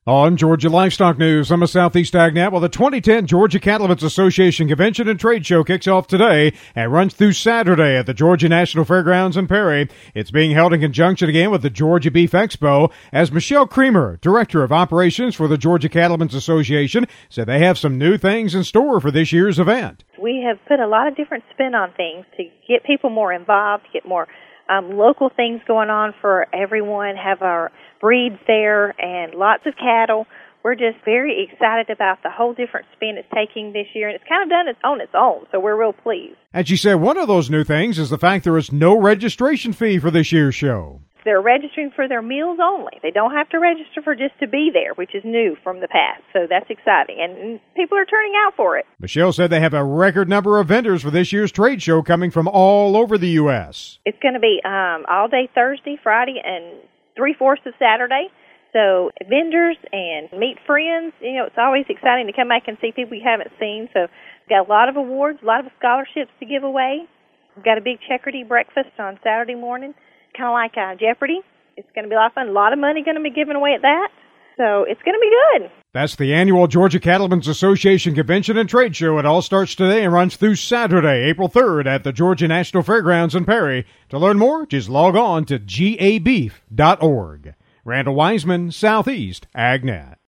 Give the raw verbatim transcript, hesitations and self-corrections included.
On Georgia Livestock News, I'm a Southeast AgNet. Well, the twenty ten Georgia Cattlemen's Association Convention and Trade Show kicks off today and runs through Saturday at the Georgia National Fairgrounds in Perry. It's being held in conjunction again with the Georgia Beef Expo, as Michelle Creamer, Director of Operations for the Georgia Cattlemen's Association, said they have some new things in store for this year's event. We have put a lot of different spin on things to get people more involved, get more um, local things going on for everyone, have our breeds there, and lots of cattle. We're just very excited about the whole different spin it's taking this year, and it's kind of done it on its own, so we're real pleased. And she said one of those new things is the fact there is no registration fee for this year's show. They're registering for their meals only. They don't have to register for just to be there, which is new from the past, so that's exciting, and people are turning out for it. Michelle said they have a record number of vendors for this year's trade show coming from all over the U S It's going to be um, all day Thursday, Friday, and three-fourths of Saturday. So vendors and meet friends. You know, it's always exciting to come back and see people you haven't seen. So we've got a lot of awards, a lot of scholarships to give away. We've got a big Checkerty breakfast on Saturday morning, kind of like uh, Jeopardy. It's going to be a lot of fun. A lot of money going to be given away at that. So it's going to be good. That's the annual Georgia Cattlemen's Association Convention and Trade Show. It all starts today and runs through Saturday, April third at the Georgia National Fairgrounds in Perry. To learn more, just log on to G A beef dot org. Randall Wiseman, Southeast AgNet.